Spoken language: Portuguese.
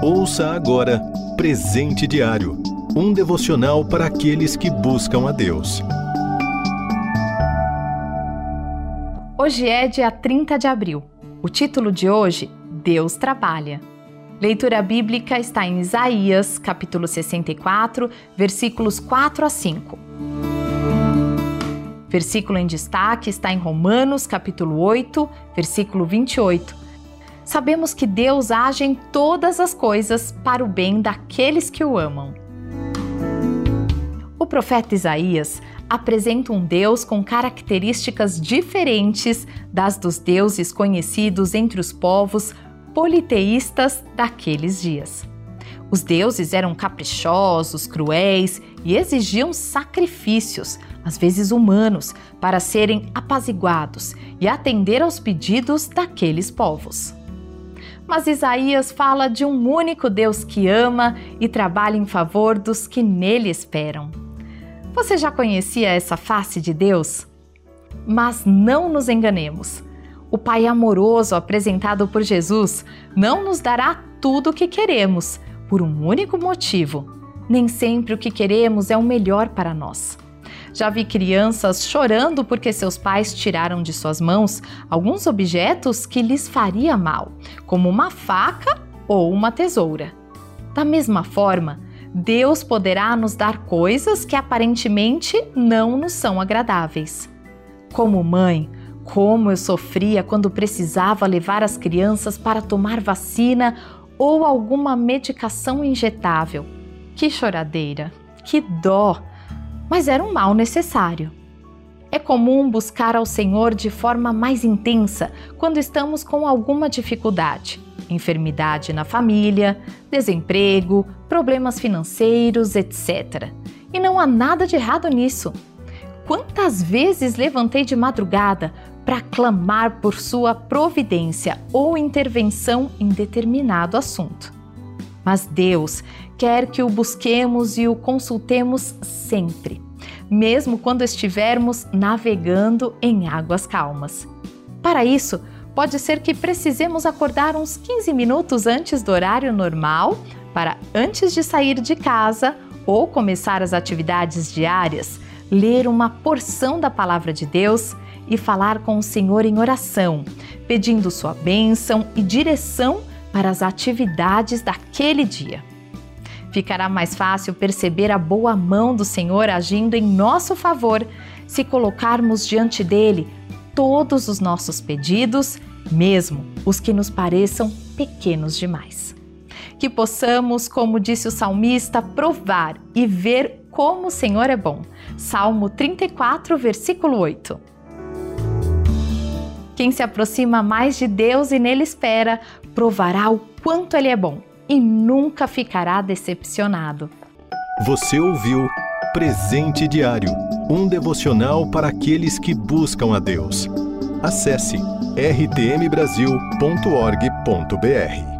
Ouça agora Presente Diário, um devocional para aqueles que buscam a Deus. Hoje é dia 30 de abril. O título de hoje, Deus Trabalha. Leitura bíblica está em Isaías, capítulo 64, versículos 4 a 5. Versículo em destaque está em Romanos, capítulo 8, versículo 28. Sabemos que Deus age em todas as coisas para o bem daqueles que o amam. O profeta Isaías apresenta um Deus com características diferentes das dos deuses conhecidos entre os povos politeístas daqueles dias. Os deuses eram caprichosos, cruéis e exigiam sacrifícios, às vezes humanos, para serem apaziguados e atender aos pedidos daqueles povos. Mas Isaías fala de um único Deus que ama e trabalha em favor dos que nele esperam. Você já conhecia essa face de Deus? Mas não nos enganemos. O Pai amoroso apresentado por Jesus não nos dará tudo o que queremos, por um único motivo. Nem sempre o que queremos é o melhor para nós. Já vi crianças chorando porque seus pais tiraram de suas mãos alguns objetos que lhes faria mal, como uma faca ou uma tesoura. Da mesma forma, Deus poderá nos dar coisas que aparentemente não nos são agradáveis. Como mãe, como eu sofria quando precisava levar as crianças para tomar vacina ou alguma medicação injetável. Que choradeira, que dó! Mas era um mal necessário. É comum buscar ao Senhor de forma mais intensa quando estamos com alguma dificuldade, enfermidade na família, desemprego, problemas financeiros, etc. E não há nada de errado nisso. Quantas vezes levantei de madrugada para clamar por sua providência ou intervenção em determinado assunto? Mas Deus quer que o busquemos e o consultemos sempre, mesmo quando estivermos navegando em águas calmas. Para isso, pode ser que precisemos acordar uns 15 minutos antes do horário normal, para antes de sair de casa ou começar as atividades diárias, ler uma porção da Palavra de Deus e falar com o Senhor em oração, pedindo sua bênção e direção para as atividades daquele dia. Ficará mais fácil perceber a boa mão do Senhor agindo em nosso favor se colocarmos diante dele todos os nossos pedidos, mesmo os que nos pareçam pequenos demais. Que possamos, como disse o salmista, provar e ver como o Senhor é bom. Salmo 34, versículo 8. Quem se aproxima mais de Deus e nele espera, provará o quanto ele é bom e nunca ficará decepcionado. Você ouviu Presente Diário, um devocional para aqueles que buscam a Deus. Acesse rtmbrasil.org.br.